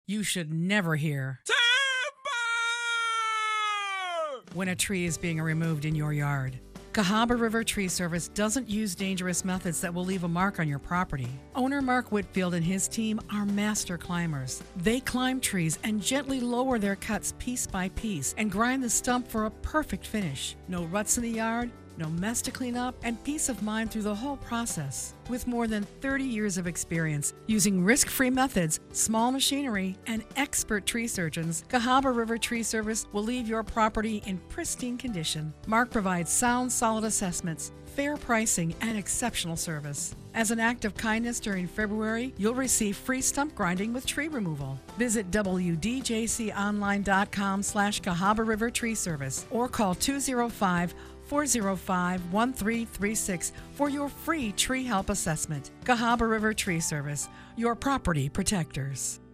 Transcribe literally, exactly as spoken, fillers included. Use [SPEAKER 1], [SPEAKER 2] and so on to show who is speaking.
[SPEAKER 1] you should never hear.
[SPEAKER 2] Timber!
[SPEAKER 1] When a tree is being removed in your yard. Cahaba River Tree Service doesn't use dangerous methods that will leave a mark on your property. Owner Mark Whitfield and his team are master climbers. They climb trees and gently lower their cuts piece by piece and grind the stump for a perfect finish. No ruts in the yard, no mess to clean up, and peace of mind through the whole process. With more than thirty years of experience using risk-free methods, small machinery, and expert tree surgeons, Cahaba River Tree Service will leave your property in pristine condition. Mark provides sound, solid assessments, fair pricing, and exceptional service. As an act of kindness during February, you'll receive free stump grinding with tree removal. Visit w d j c online dot com slash Cahaba River Tree Service or call two oh five, four oh five, one three three six for your free tree help assessment. Cahaba River Tree Service, your property protectors.